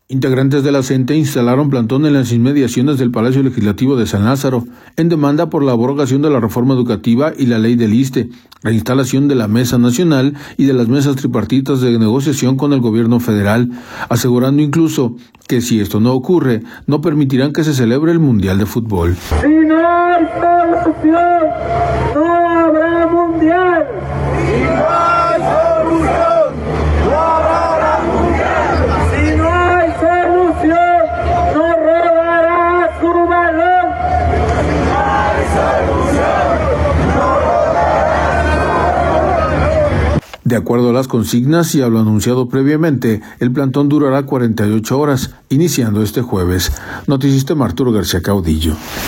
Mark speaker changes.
Speaker 1: Integrantes de la CENTE instalaron plantón en las inmediaciones del Palacio Legislativo de San Lázaro, en demanda por la abrogación de la reforma educativa y la ley del ISSSTE, la instalación de la Mesa Nacional y de las mesas tripartitas de negociación con el gobierno federal, asegurando incluso que si esto no ocurre, no permitirán que se celebre el Mundial de Fútbol.
Speaker 2: Si no hay solución, no habrá Mundial. Si no hay solución, no habrá Mundial. Si no hay solución, no rodará su balón. Si no hay solución, no rodará su balón.
Speaker 1: De acuerdo a las consignas y a lo anunciado previamente, el plantón durará 48 horas, iniciando este jueves. Noticista Arturo García Caudillo.